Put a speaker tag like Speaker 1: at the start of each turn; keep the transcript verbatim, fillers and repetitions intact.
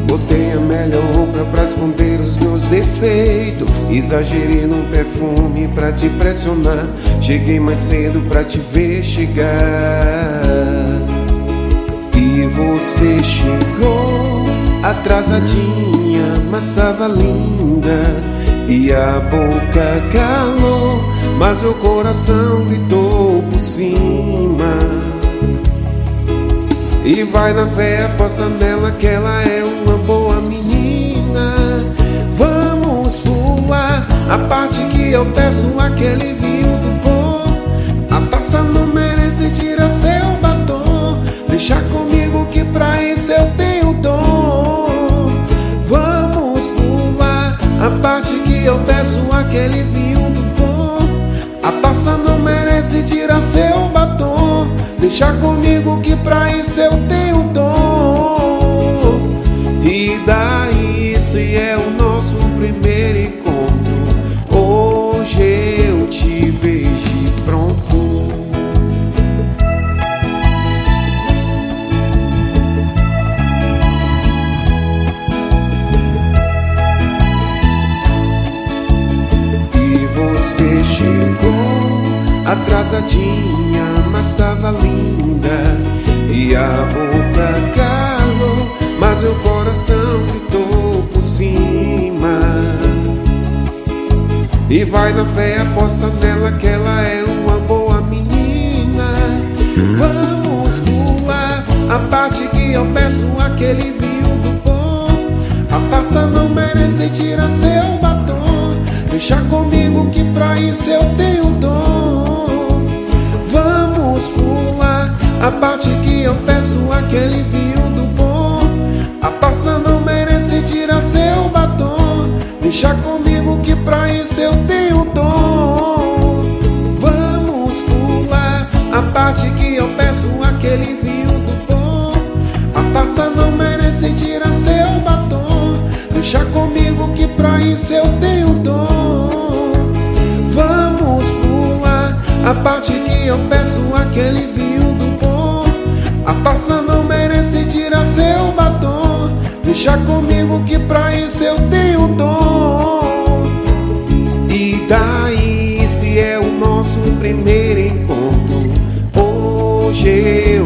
Speaker 1: Botei a melhor roupa pra esconder os meus defeitos. Exagerei no perfume pra te pressionar. Cheguei mais cedo pra te ver chegar. E você chegou atrasadinha, mas tava linda. E a boca calou, mas meu coração gritou por cima. E vai na fé, aposta nela que ela é uma boa menina. Vamos pular a parte que eu peço aquele vinho do bom. A taça não merece, tira seu batom. Deixa comigo que pra isso eu tenho dom. Vamos pular a parte que eu peço aquele vinho do bom. A taça não merece, tira seu batom. Deixa comigo que pra isso eu tenho dom. E daí se é o nosso primeiro encontro. Hoje eu te vejo pronto. E você chegou atrasadinha, mas tava linda. E a boca calou, mas meu coração gritou por cima. E vai na fé, aposta nela que ela é uma boa menina. Vamos pular a parte que eu peço aquele vinho do bom. A taça não merece, tira seu batom. Deixa comigo que pra isso eu tenho dom. Vamos pular a parte que eu peço aquele vinho do bom. A taça não merece, tira seu batom. Deixa comigo que pra isso eu tenho dom. Vamos pular a parte que eu peço aquele vinho do bom. A taça não merece, tira seu batom. Deixa comigo que pra isso eu tenho dom. Vamos pular a parte que eu peço aquele vinho do bom. A taça não merece, tira seu batom. Deixa comigo que pra isso eu tenho dom. E daí se é o nosso primeiro encontro. Hoje eu